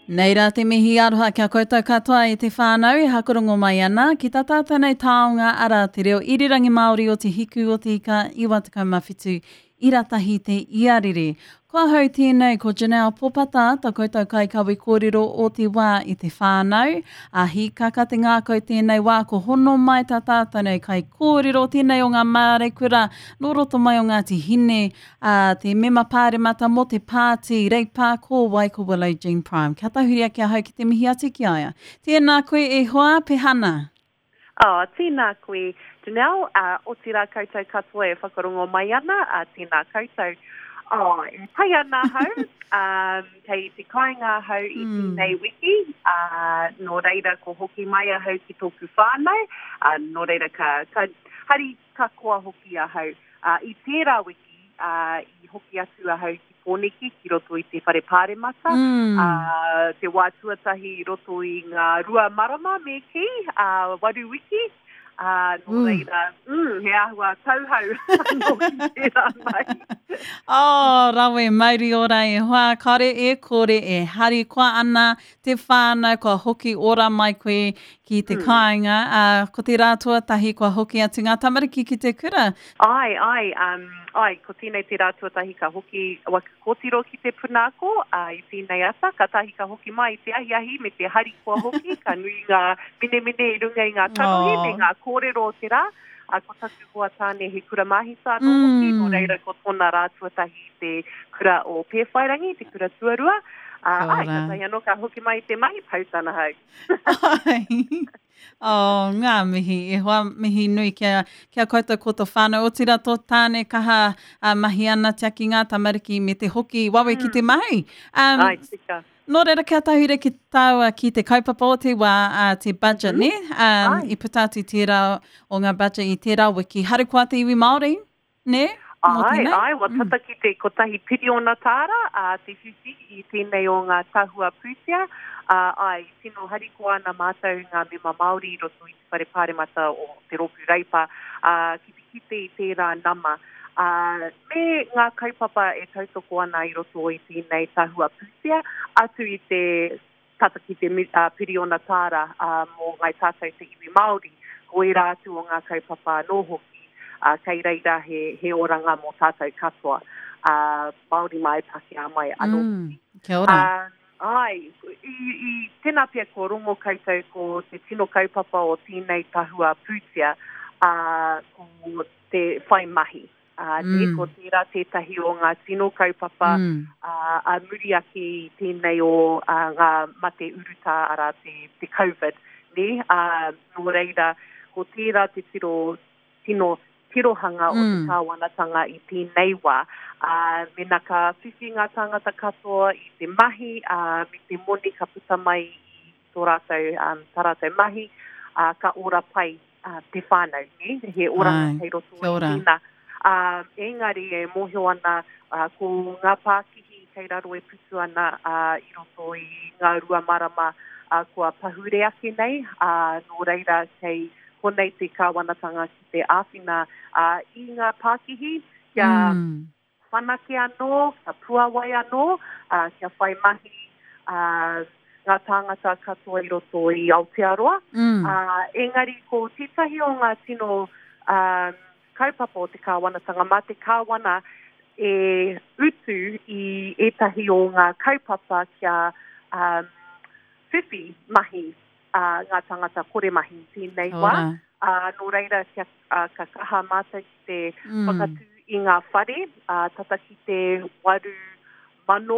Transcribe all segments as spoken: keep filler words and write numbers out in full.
Nei rā te mihi aroha kia koutou katoa i te whānau e hakorongo mai ana ki tā tātou taonga ara te reo irirangi Māori o te hiku o te ika i watakau i ratahi te iariri. Kua hau tēnei ko Janelle Popata, tā koutou kai kawi kōrero o te wā i te whānau. A hi kaka te ngākau tēnei wā ko hono mai tā tātou nei kai kōrero tēnei o ngā mārekura, no roto mai o ngā te hine, a te mema pāremata mo te pāti, reipā ko wai ko Willow Jean Prime. Kia tahuria kia hau ki te mihi ati ki aia. Tēnā koe e hoa pehana. Oh, tēnā koe, Janelle, uh, o tira koutou katoa e whakarongo mai ana, uh, tēnā koutou. Oh, e pai ana hau, um, kei te kāinga hau i mm. tēnei wiki, uh, no reira ko hoki mai a hau ki tōku whānau, uh, no reira ka, ka hari ka koa hoki a hau. Uh, I tērā wiki, uh, i hoki atu a hau ki pōneki, ki roto i te whare pāremata, mm. uh, te wā tuatahi i roto i ngā rua marama me ki, uh, waru wiki, Uh, no reira, mm, he ahua tauhau no ki tērā mai. Oh, rawe, mauri ora e hoa, kare e kore e hari koa ana te whānau, koa hoki ora mai koe ki te mm. kāinga, uh, ko te rātua tahi koa hoki atu ngā tamariki ki te kura. Ai, ai, um, ai, ko tēnei te rātua tahi ka hoki waka kōtiro ki te punako, uh, i tēnei asa, ka tahi ka hoki mai te ahi ahi me te hari koa hoki, ka nui ngā mine mine i runga i ngā kanohi, oh. me ngā kōrero o te rā, a ko taku hoa tāne he kura mahi sā no hoki, no reira ko tōna rātua tahi te kura o Pēwhairangi, te kura tuarua, uh, ai, ka tahi anō ka hoki mai te mahi pautana hau. Oh, ngā mihi, e hoa mihi nui kia, kia koutou koto whānau. O tira tō tāne kaha uh, mahi ana te aki ngā tamariki me te hoki wawe mm. ki te mai. Um, Ai, tika. Nō reira kia tahure ki tāua ki te kaupapa o te wā uh, te budget, mm-hmm. ne? Um, I putati tērā o ngā budget i tērā wiki. Haru kua te iwi Māori, ne? Ai, ai, wa tata ki te kotahi piriona tāra, uh, te whiwhi i tēnei o ngā tahua pūtia. Uh, ai, tino hari ko ana mātou ngā mema Māori i roto i te whare pāremata o te roku reipa, uh, ki te kite i tērā nama. Uh, me ngā kaupapa e tautoko ana i roto i tēnei tahua pūtia, atu i te tata ki te uh, piriona tāra uh, mō ngai tātou te iwi Māori, ko e rātu o ngā kaupapa no hoki. Uh, kei reira he, he oranga mō tātou katoa, uh, Māori mai paki a mai anō. Mm, kia ora. Uh, ai, i, i tēnā pia ko rongo koutou ko te tino kaupapa o tēnei tahua pūtia, uh, ko te whai mahi. Uh, mm. Te ko tērā tētahi o ngā tino kaupapa, mm. uh, a muri aki tēnei o uh, ngā mate uruta ara te, te COVID. Ne? Uh, no reira, ko tērā te tiro, tino tirohanga mm. o te kāwanatanga i tēnei wā. Uh, mena ka whiwhi ngā tangata katoa i te mahi, uh, me te moni ka puta mai i tō rātou, um, tā rātou mahi, uh, ka ora pai uh, te whānau, ne? He oranga kei roto i tēnā. Uh, engari e mohio ana uh, ko ngā Pākihi kei raro e putu ana uh, i roto i ngā rua marama uh, kua pahure ake nei, uh, no reira kei konei te kāwanatanga ki te āwhina uh, i ngā Pākihi, kia mm. whanake anō, kia puawai anō, uh, kia whai mahi uh, ngā tāngata katoa i roto i Aotearoa. Mm. Uh, engari ko tētahi o ngā tino uh, kaupapa o te kāwanatanga, mā te kāwana e utu i etahi o ngā kaupapa kia um, whiwhi mahi. Uh, ngā tangata kore mahi tēnei wā. Uh, no reira kia uh, ka kaha mātou ki te mm. whakatu i ngā whare, uh, tata ki te waru mano,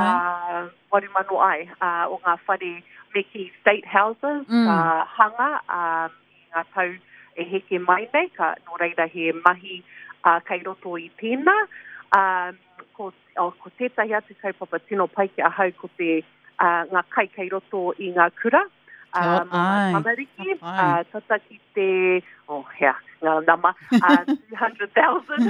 uh, waru mano ai, uh, o ngā whare me ki state houses, mm. uh, hanga, uh, ngā tau e heke mai nei, ka no reira he mahi uh, kei roto i tēnā. Uh, ko, oh, ko tētahi atu kaupapa tino pai ki a hau ko te uh, ngā kai kei roto i ngā kura. Uh, tamariki, uh, tata ki te, oh, hea, ngā nama, uh, two hundred thousand.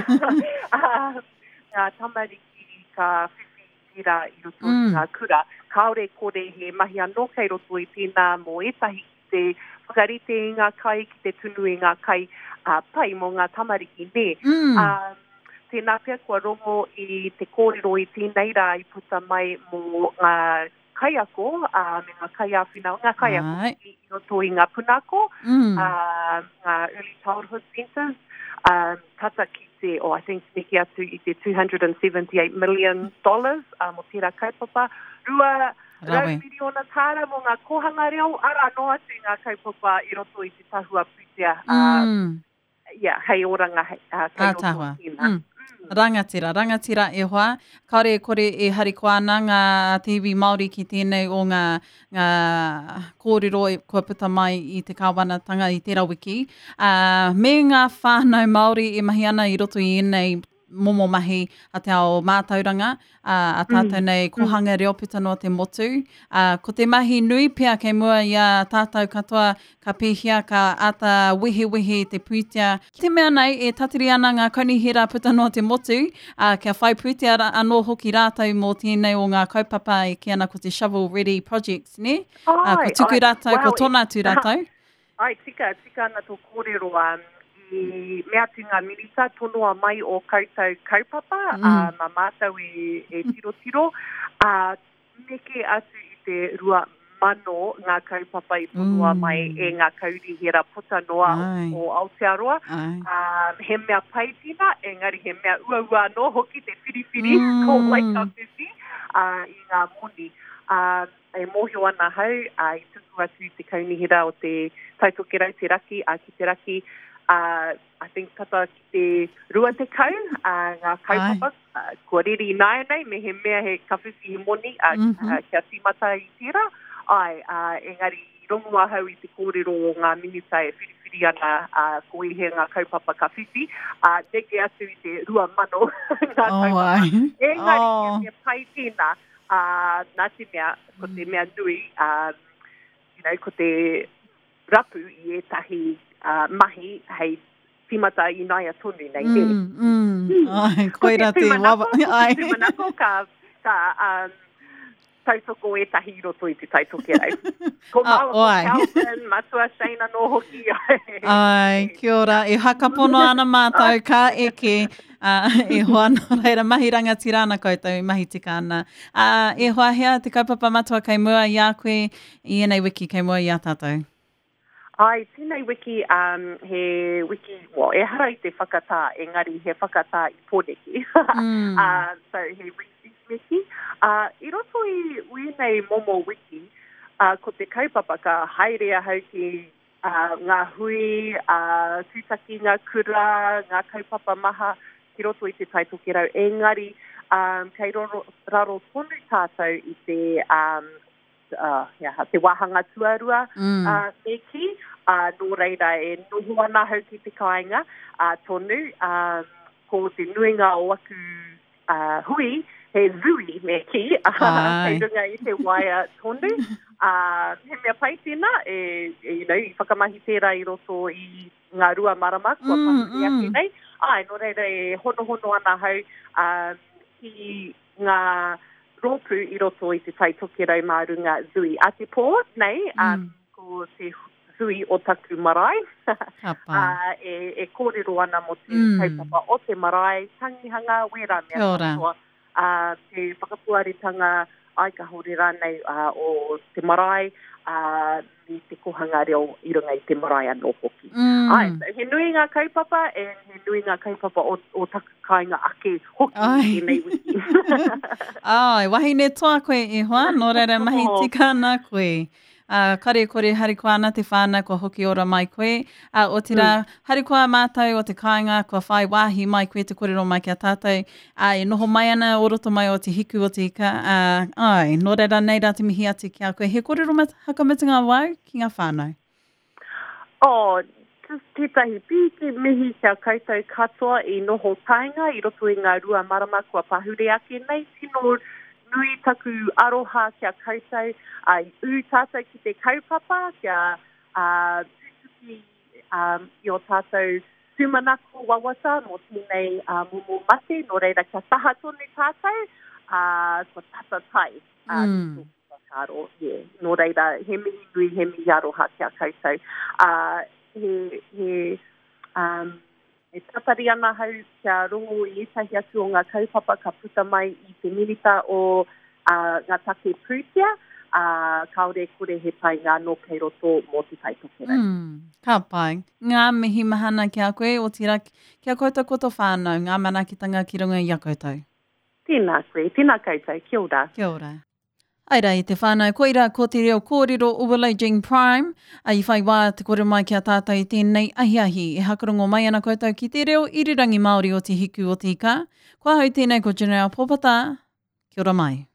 uh, uh, tamariki ka whiwhi tira i roto mm. i ngā kura. Kaore kore he mahi anō kei roto i tēnā mō etahi ki te whakarite i ngā kai, ki te tunu i ngā kai, uh, pai mō ngā tamariki ne. Mm. Uh, tēnā pia kua rongo i te kōrero i tēnei rā i puta mai mō ngā kai ako, uh, me ngā kai awhina, ngā kai ako Ai. i roto i ngā punako, Mm. uh, ngā early childhood centres, um, tata ki te, oh, I think niki atu i te two hundred seventy-eight million dollars uh, mo tērā kaupapa. Rua rau Rawe. miliona tāra mo ngā kohanga reo, ara no atu i ngā kaupapa i roto i te tahua putea. Uh, Mm. yeah, hei oranga hei, uh, kei roto Ātawa. tina. Mm. Rangatira, rangatira e hoa. Kaore kore e hariko ana ngā T V Māori ki tēnei o ngā, ngā kōrero e kua puta mai i te kāwanatanga i tērā wiki. Uh, me ngā whānau Māori e mahi ana i roto i enei momo mahi a te ao mātauranga, uh, a tātou Mm. nei kohanga reo puta noa te motu. Uh, ko te mahi nui pia kei mua i a tātou katoa ka pēhia ka ata wehe wehe te putia. Te mea nei e tatiri ana ngā kaunihira puta noa te motu, uh, kia whai putia anō hoki rātou mō tēnei o ngā kaupapa e ki ana ko te shovel ready projects, ne? Uh, ko Ai, tuku ai, rātou, wow, ko tōnā tū rātou. Ai, tika, tika ana tō kōrero um, i mea te ngā minita tonoa mai o koutou kaupapa, Mm. uh, ma mātou e, e tiro tiro. Uh, neke atu i te rua mano ngā kaupapa i tonoa Mm. mai e ngā kaurihira puta noa Ai. o Aotearoa. Ai. Um, he mea paitina, engari he mea ua-ua no hoki te whiriwhiri Mm. ko Waika Whiwhi uh, i ngā moni. Uh, e mōhio ana hau, uh, i tuku atu i te kaunihira o te taitokerau te raki, a uh, ki te raki, uh, I think tata ki te rua te kau, uh, ngā kaupapa, uh, kua riri i nāia nei, me he mea he kawhiwhi i moni, uh, Mhm. uh, kia tīmata i tērā. Ai, uh, engari, rongoa hau i te kōrero o ngā minita e whiriwhiri ana, uh, ko i he ngā kaupapa ka whiwhi, uh, neke atu i te rua mano ngā Oh, kaupapa. ai. Engari, Oh. kia mea pai tēnā, uh, nā te mea, ko te mea nui, um, you know, ko te rapu i etahi uh, mahi, hei tīmata i nāia tonu nei. Mm. Mm, mm. Ai, Ko te koira te tūmanako, wawa. ko te Ai. tūmanako ka, ka um, tautoko e tahi i roto i te taitokerau. Ko Ah, maua ko oi. Calvin, matua Shana no hoki. Ai, kia ora. E hakapono ana mātou ka eke. Uh, e hoa no reira mahi rangatira ana koutou, mahi tika ana. Uh, e hoa hea te kaupapa matua kei mua i a koe, i enei wiki kei mua i a tātou. Ai, tēnei wiki, um, he wiki, well, e hara i te whakatā, engari he whakatā i pōneki. Mm. uh, so he wiki wiki. Uh, I roto i uinei momo wiki, uh, ko te kaupapa ka haerea hau ki uh, ngā hui, uh, tūtaki ngā kura, ngā kaupapa maha, ki roto i te taitokerau. Engari, um, kei raro, raro tonu tātou i te... Um, Uh, yeah, te wahanga tuarua Mm. uh, me ki, uh, nō reira e noho ana hau ki te kāinga uh, tonu, um, ko te nuinga o aku uh, hui, he zui me ki, Ai. kei runga i te waia tonu. Uh, he mea pai tēnā, e, e, you know, i whakamahi tērā i roto i ngā rua marama, kua Mm, pahuri ake mm. nei. Ai, nō reira e hono hono ana hau uh, ki ngā rōpū i roto i te taitokerau mārunga zui. A te pō, nei, um, Mm. ko te zui o taku marae. Kapa. uh, e, e kōrero ana mo te Mm. kaupapa o te marae, tangihanga, wera mea Kia ora. katoa. Uh, te whakapuaritanga ai ka hore rānei uh, o te marae, uh, ni te kohanga reo i runga i te marae anō hoki. Mm. Ai, so he nui ngā kaupapa, e he nui ngā kaupapa o, o taku kāinga ake hoki Ai. i nei wiki. Ai, wahi ne toa koe e hoa, nō reira mahi Oh. tika ana koe. Uh, kare kore hariko ana te whānau ko hoki ora mai koe. Uh, o te rā, hariko a mātou o te kāinga, kua whai wāhi mai koe te kōrero mai kia tātou. Uh, e noho mai ana o roto mai o te hiku o te ika. Uh, ai, nō reira nei rā te mihi atu ki a koe. He kōrero mat, hakamitinga wau ki ngā whānau. Oh, tētahi pīki mihi kia koutou katoa i noho tainga i roto i ngā rua marama kua pahure ake nei. Tino nui taku aroha kia koutou, uh, i u tātou ki te kaupapa, kia uh, tutuki um, i o tātou tūmanako wawata mo tēnei uh, mumu mate, no reira kia taha tonu tātou, uh, kua tata tai. Uh, Mm. Karo, yeah. Nō reira, he mihi nui, he mihi aroha kia koutou. Uh, he, he, um, he tatari ana hau kia rongo i etahi atu o ngā kaupapa ka puta mai i te minita o uh, ngā take pūtia. a kaore kore he pai ngā no kei roto mō te tai tokerai. Mm, ka pai. Ngā mihi mahana ki a koe o tira ki a koutou koto whānau, ngā manakitanga ki runga i a koutou. Tēnā koe, tēnā koutou, kia ora. Kia ora. Aira i te whānau, koira ko te reo kōrero Uwalei Jing Prime, a i whai wā te kore mai ki a tātou i tēnei ahi ahi, e hakarongo mai ana koutou ki te reo irirangi Māori o te hiku o te ika. Kua hau tēnei ko General Popata, kia ora mai.